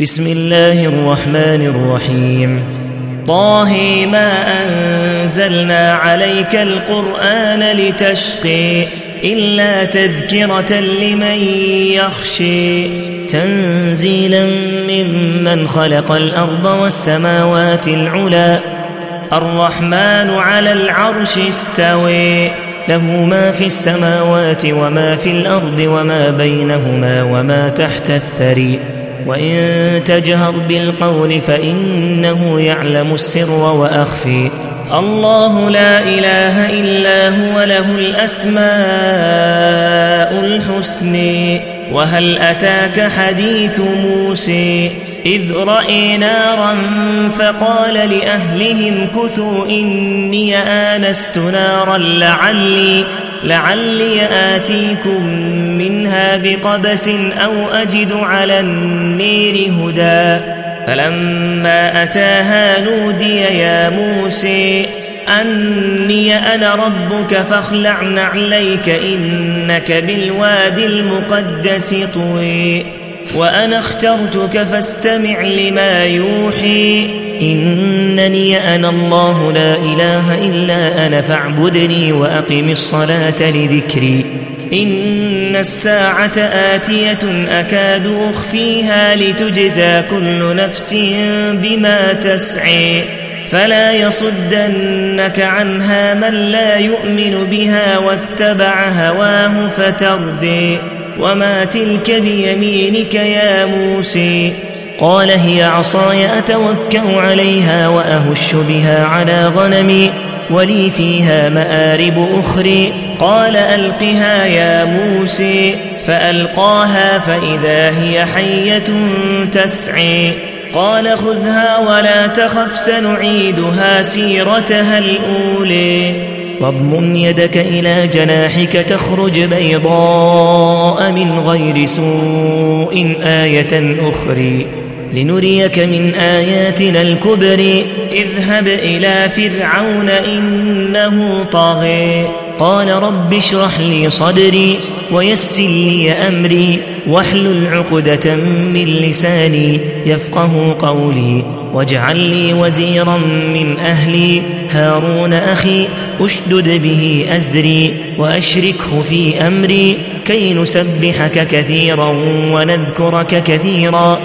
بسم الله الرحمن الرحيم طه ما أنزلنا عليك القرآن لتشقي إلا تذكرة لمن يخشي تنزيلا ممن خلق الأرض والسماوات العلى الرحمن على العرش استوي له ما في السماوات وما في الأرض وما بينهما وما تحت الثري وإن تجهر بالقول فإنه يعلم السر وأخفي الله لا إله إلا هو له الأسماء الحسن وهل أتاك حديث موسى إذ رأى نارا فقال لأهلهم كثوا إني آنست نارا لعلي آتيكم منها بقبس أو أجد على النير هدى فلما أتاها نودي يا موسى أني أنا ربك فاخلع نعليك إنك بالوادي المقدس طوي وأنا اخترتك فاستمع لما يوحي إنني أنا الله لا إله إلا أنا فاعبدني وأقم الصلاة لذكري إن الساعة آتية أكاد أخفيها لتجزى كل نفس بما تسعي فلا يصدنك عنها من لا يؤمن بها واتبع هواه فتردي وما تلك بيمينك يا موسى قال هي عصاي أتوكأ عليها وأهش بها على غنمي ولي فيها مآرب أخرى قال ألقها يا موسى فألقاها فإذا هي حية تسعي قال خذها ولا تخف سنعيدها سيرتها الأولى واضمم يدك إلى جناحك تخرج بيضاء من غير سوء آية أخرى لنريك من آياتنا الكبر اذهب إلى فرعون إنه طاغي قال رب اشرح لي صدري ويسر لي أمري واحلل عقدة من لساني يفقه قولي واجعل لي وزيرا من أهلي هارون أخي أشدد به أزري وأشركه في أمري كي نسبحك كثيرا ونذكرك كثيرا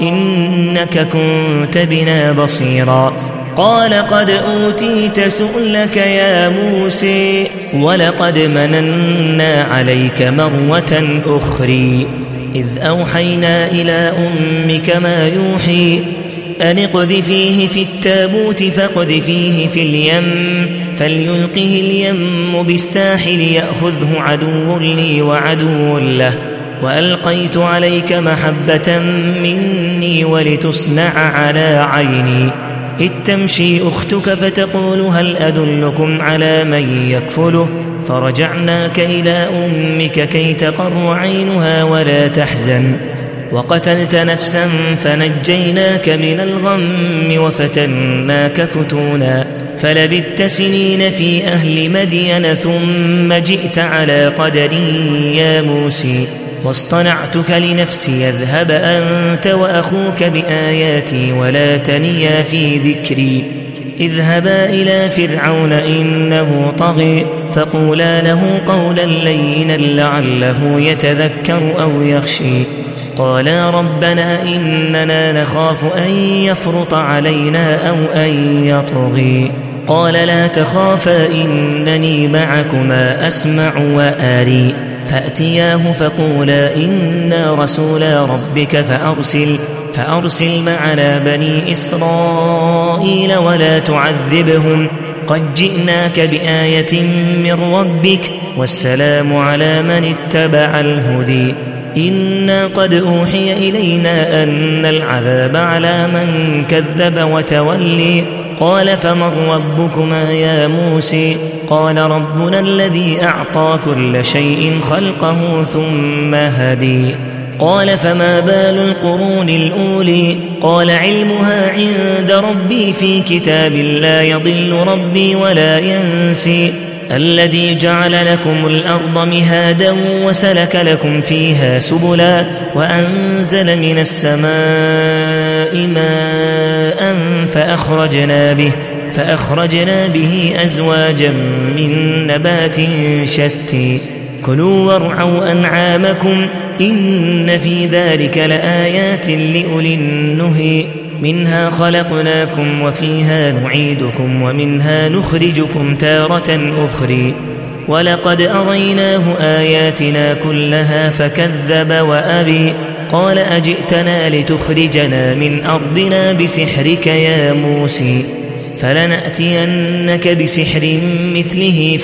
إنك كنت بنا بصيرا قال قد أوتيت سؤلك يا موسى ولقد مننا عليك مرة أخرى إذ أوحينا إلى أمك ما يوحي أن اقذفيه في التابوت فاقذفيه في اليم فليلقه اليم بالساحل يأخذه عدو لي وعدو له وألقيت عليك محبة مني ولتصنع على عيني إذ تمشي أختك فتقول هل أدلكم على من يكفله فرجعناك إلى أمك كي تقر عينها ولا تحزن وقتلت نفسا فنجيناك من الغم وفتناك فتونا فلبثت سنين في أهل مدين ثم جئت على قدري يا موسى واصطنعتك لنفسي اذهب أنت وأخوك بآياتي ولا تنيا في ذكري اذهبا إلى فرعون إنه طغي فقولا له قولا لينا لعله يتذكر أو يخشي قالا ربنا إننا نخاف أن يفرط علينا أو أن يطغي قال لا تخافا إنني معكما أسمع وآري فأتياه فقولا إنا رسولا ربك فأرسل معنا بني إسرائيل ولا تعذبهم قد جئناك بآية من ربك والسلام على من اتبع الهدي إنا قد أوحي إلينا أن العذاب على من كذب وتولي قال فمن ربكما يا موسى قال ربنا الذي أعطى كل شيء خلقه ثم هدي قال فما بال القرون الأولي قال علمها عند ربي في كتاب لا يضل ربي ولا ينسي الذي جعل لكم الأرض مهادا وسلك لكم فيها سبلا وأنزل من السماء ماء فأخرجنا به أزواجا من نبات شتى كلوا وارعوا أنعامكم إن في ذلك لآيات لأولي النهي منها خلقناكم وفيها نعيدكم ومنها نخرجكم تارة أخرى ولقد أريناه آياتنا كلها فكذب وأبي قال أجئتنا لتخرجنا من أرضنا بسحرك يا موسى فلنأتينك بسحر مثله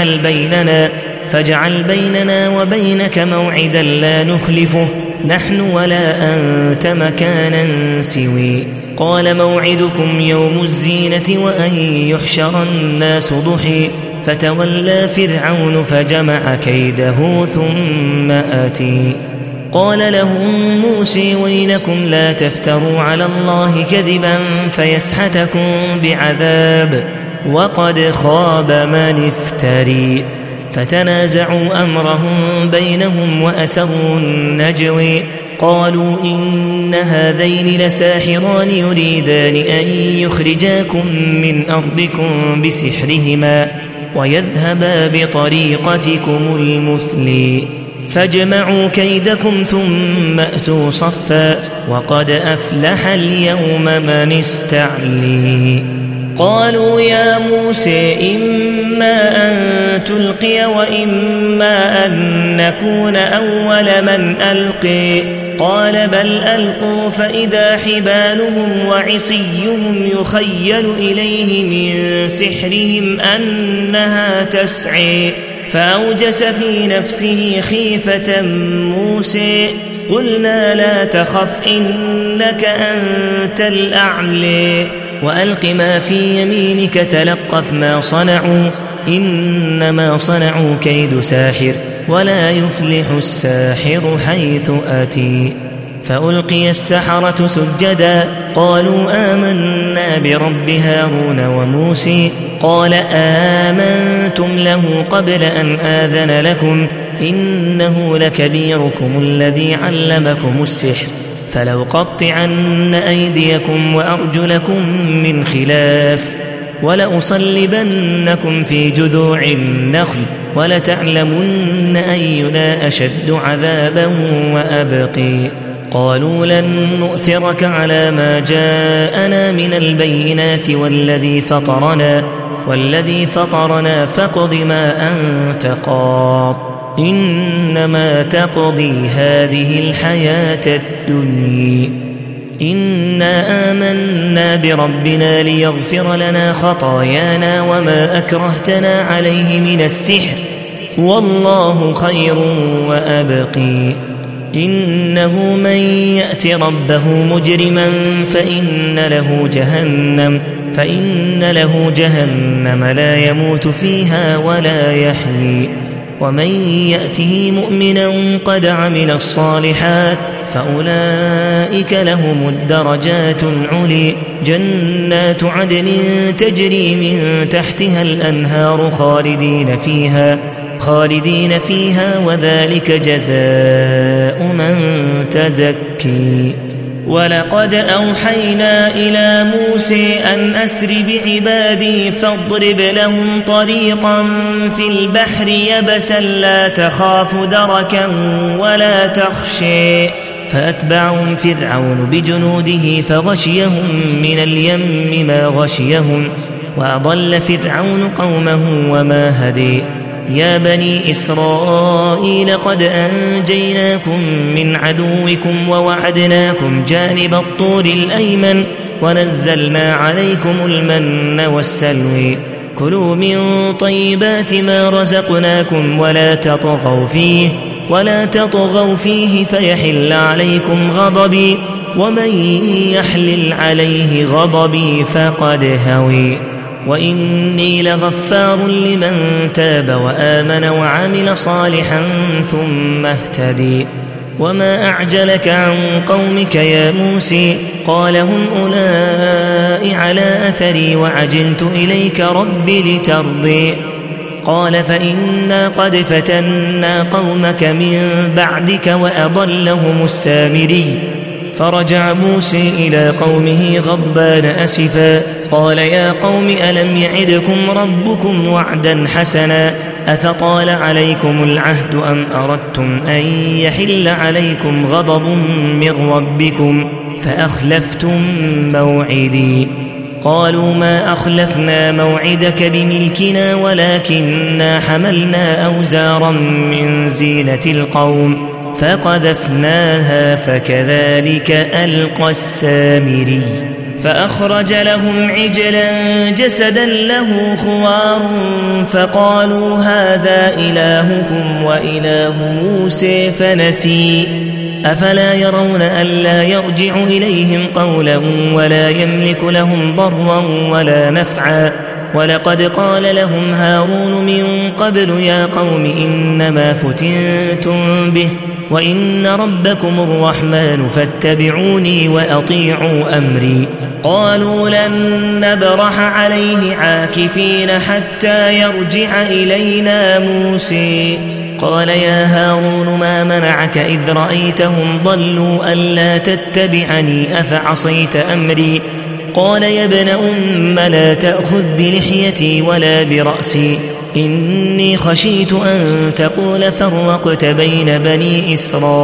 فاجعل بيننا وبينك موعدا لا نخلفه نحن ولا أنت مكانا سوي قال موعدكم يوم الزينة وأن يحشر الناس ضحى فتولى فرعون فجمع كيده ثم أتي قال لهم موسى ويلكم لا تفتروا على الله كذبا فيسحتكم بعذاب وقد خاب من افتري فتنازعوا أمرهم بينهم وأسروا النجوى قالوا إن هذين لساحران يريدان أن يخرجاكم من أرضكم بسحرهما ويذهبا بطريقتكم المثلي فاجمعوا كيدكم ثم أتوا صفا وقد أفلح اليوم من استعلي قالوا يا موسى إما أن تلقي وإما أن نكون أول من ألقي قال بل ألقوا فإذا حبالهم وعصيهم يخيل إليه من سحرهم أنها تسعي فأوجس في نفسه خيفة موسى قلنا لا تخف إنك أنت الأعلى وألق ما في يمينك تلقف ما صنعوا إنما صنعوا كيد ساحر ولا يفلح الساحر حيث أتي فألقي السحرة سجدا قالوا آمنا برب هارون وموسى قال آمنتم له قبل أن آذن لكم إنه لكبيركم الذي علمكم السحر فلأقطعن أيديكم وأرجلكم من خلاف ولأصلبنكم في جذوع النخل ولتعلمن أينا أشد عذابا وأبقي قالوا لن نؤثرك على ما جاءنا من البينات والذي فطرنا فاقض ما أنت قاض إنما تقضي هذه الحياة الدنيا إنا آمنا بربنا ليغفر لنا خطايانا وما أكرهتنا عليه من السحر والله خير وأبقي إنه من يأت ربه مجرما فإن له جهنم لا يموت فيها ولا يحيي ومن يأته مؤمنا قد عمل الصالحات فأولئك لهم الدرجات العلي جنات عدن تجري من تحتها الأنهار خالدين فيها وذلك جزاء من تزكي ولقد أوحينا إلى موسى أن أسر بعبادي فاضرب لهم طريقا في البحر يبسا لا تخاف دركا ولا تخشى فأتبعهم فرعون بجنوده فغشيهم من اليم ما غشيهم وأضل فرعون قومه وما هدي يا بني إسرائيل قد أنجيناكم من عدوكم ووعدناكم جانب الطور الأيمن ونزلنا عليكم المن والسلوى كلوا من طيبات ما رزقناكم ولا تطغوا فيه فيحل عليكم غضبي ومن يحلل عليه غضبي فقد هوي وإني لغفار لمن تاب وآمن وعمل صالحا ثم اهتدي وما أعجلك عن قومك يا موسى قال هم أولئك على أثري وعجلت إليك رب لترضي قال فإنا قد فتنا قومك من بعدك وأضلهم السامري فرجع موسى إلى قومه غضبان أسفا قال يا قوم ألم يعدكم ربكم وعدا حسنا أفطال عليكم العهد أم أردتم أن يحل عليكم غضب من ربكم فأخلفتم موعدي قالوا ما أخلفنا موعدك بملكنا ولكننا حملنا أوزارا من زينة القوم فقذفناها فكذلك ألقى السامري فأخرج لهم عجلا جسدا له خوار فقالوا هذا إلهكم وإله موسى فنسي أفلا يرون ألا يرجع إليهم قولا ولا يملك لهم ضرا ولا نفعا ولقد قال لهم هارون من قبل يا قوم إنما فتنتم به وإن ربكم الرحمن فاتبعوني وأطيعوا أمري قالوا لن نبرح عليه عاكفين حتى يرجع إلينا موسى قال يا هارون ما منعك إذ رأيتهم ضلوا ألا تتبعني أفعصيت أمري قال يا ابن أم لا تأخذ بلحيتي ولا برأسي إني خشيت أن تقول فرقت بين بني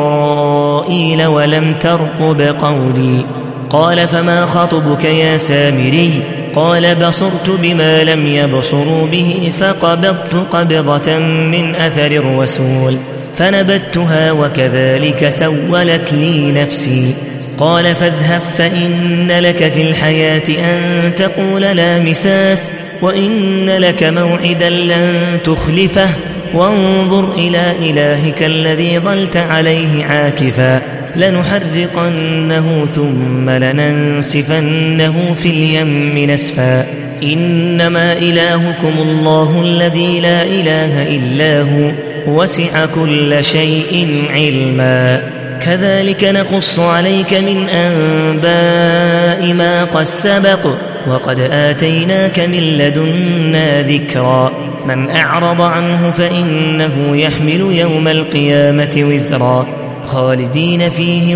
إسرائيل ولم ترقب قولي قال فما خطبك يا سامري قال بصرت بما لم يبصروا به فقبضت قبضة من أثر الرسول فنبتها وكذلك سولت لي نفسي قال فاذهب فإن لك في الحياة أن تقول لا مساس وإن لك موعدا لن تخلفه وانظر إلى إلهك الذي ظلت عليه عاكفا لنحرقنه ثم لننسفنه في اليم نسفا إنما إلهكم الله الذي لا إله إلا هو وسع كل شيء علما كذلك نقص عليك من أنباء ما قد سبق وقد آتيناك من لدنا ذكرا من أعرض عنه فإنه يحمل يوم القيامة وزرا خالدين فيه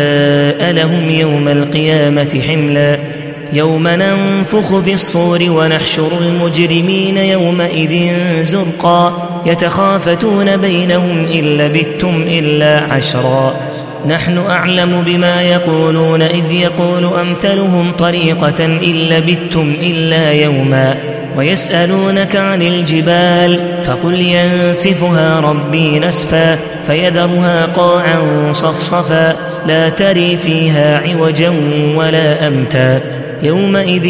وساء لهم يوم القيامة حملا يوم ننفخ في الصور ونحشر المجرمين يومئذ زرقا يتخافتون بينهم إن لبثتم إلا عشرا نحن أعلم بما يقولون إذ يقول أمثلهم طريقة إن لبثتم إلا يوما ويسألونك عن الجبال فقل ينسفها ربي نسفا فيذرها قاعا صفصفا لا تري فيها عوجا ولا أمتا يومئذ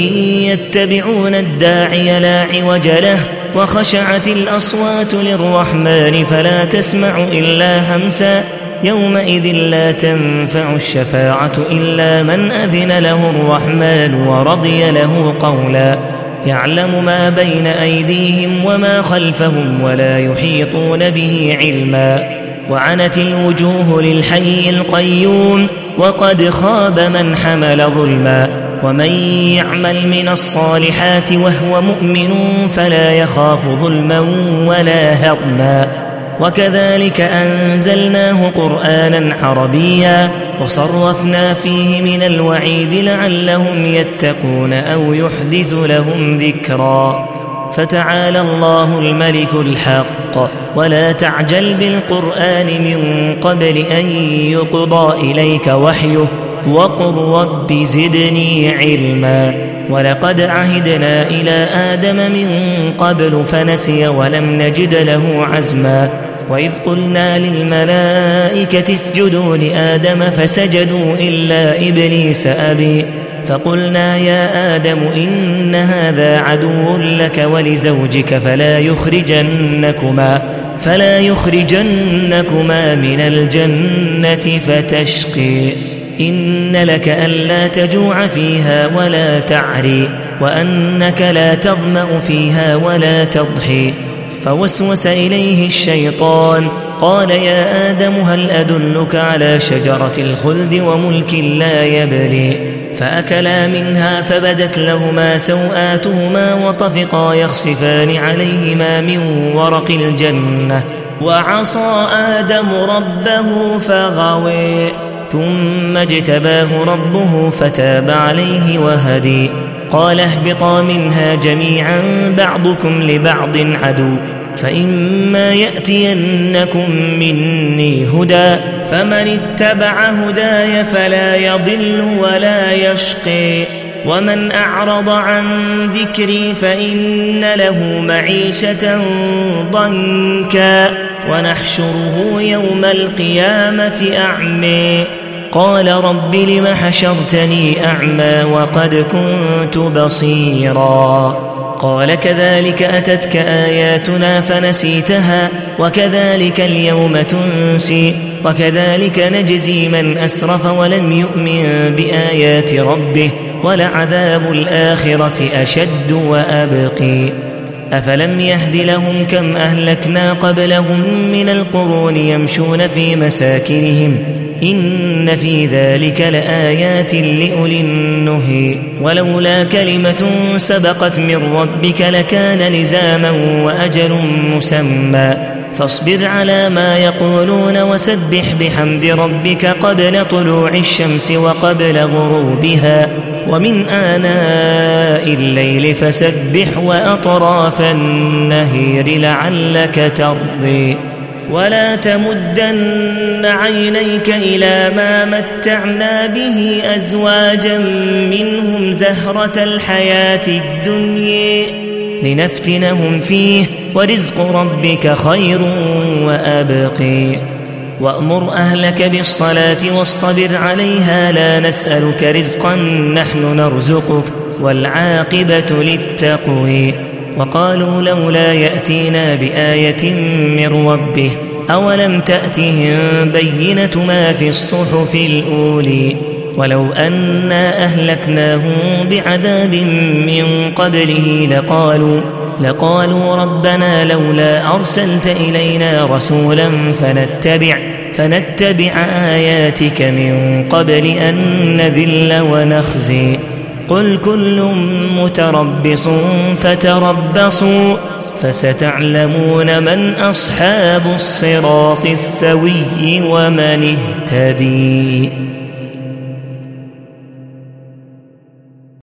يتبعون الداعي لا عوج له وخشعت الأصوات للرحمن فلا تسمع إلا همسا يومئذ لا تنفع الشفاعة إلا من أذن له الرحمن ورضي له قولا يعلم ما بين أيديهم وما خلفهم ولا يحيطون به علما وعنت الوجوه للحي القيوم وقد خاب من حمل ظلما ومن يعمل من الصالحات وهو مؤمن فلا يخاف ظلما ولا هضما وكذلك أنزلناه قرآنا عربيا وصرفنا فيه من الوعيد لعلهم يتقون أو يحدث لهم ذكرا فتعالى الله الملك الحق ولا تعجل بالقرآن من قبل أن يقضى إليك وحيه وقل رب زدني علما ولقد عهدنا إلى آدم من قبل فنسي ولم نجد له عزما وإذ قلنا للملائكة اسجدوا لآدم فسجدوا إلا إبليس أبي فقلنا يا آدم إن هذا عدو لك ولزوجك فلا يخرجنكما من الجنة فتشقي إن لك ألا تجوع فيها ولا تعري وأنك لا تظمأ فيها ولا تضحي فوسوس إليه الشيطان قال يا آدم هل أدلك على شجرة الخلد وملك لا يبلي فأكلا منها فبدت لهما سوآتهما وطفقا يخصفان عليهما من ورق الجنة وعصى آدم ربه فغوي ثم اجتباه ربه فتاب عليه وهدي قال اهبطا منها جميعا بعضكم لبعض عدو فإما يأتينكم مني هدى فمن اتبع هداي فلا يضل ولا يشقي ومن أعرض عن ذكري فإن له معيشة ضنكا ونحشره يوم القيامة أعمي قال رب لم حشرتني أعمى وقد كنت بصيرا قال كذلك أتتك آياتنا فنسيتها وكذلك اليوم تنسي وكذلك نجزي من أسرف ولم يؤمن بآيات ربه ولعذاب الآخرة أشد وأبقي أفلم يهد لهم كم أهلكنا قبلهم من القرون يمشون في مساكنهم إن في ذلك لآيات لأولي النهي ولولا كلمة سبقت من ربك لكان لزاما وأجل مسمى فاصبر على ما يقولون وسبح بحمد ربك قبل طلوع الشمس وقبل غروبها ومن آناء الليل فسبح وأطراف النهير لعلك ترضي ولا تمدن عينيك إلى ما متعنا به أزواجا منهم زهرة الحياة الدنيا لنفتنهم فيه ورزق ربك خير وأبقي وأمر أهلك بالصلاة واصطبر عليها لا نسألك رزقا نحن نرزقك والعاقبة للتقوى وقالوا لولا يأتينا بآية من ربه أولم تأتهم بينة ما في الصحف الأولي ولو أنا أهلكناهم بعذاب من قبله لقالوا ربنا لولا أرسلت إلينا رسولا فنتبع آياتك من قبل أن نذل ونخزي قل كل متربص فتربصوا فستعلمون من أصحاب الصراط السوي ومن اهتدي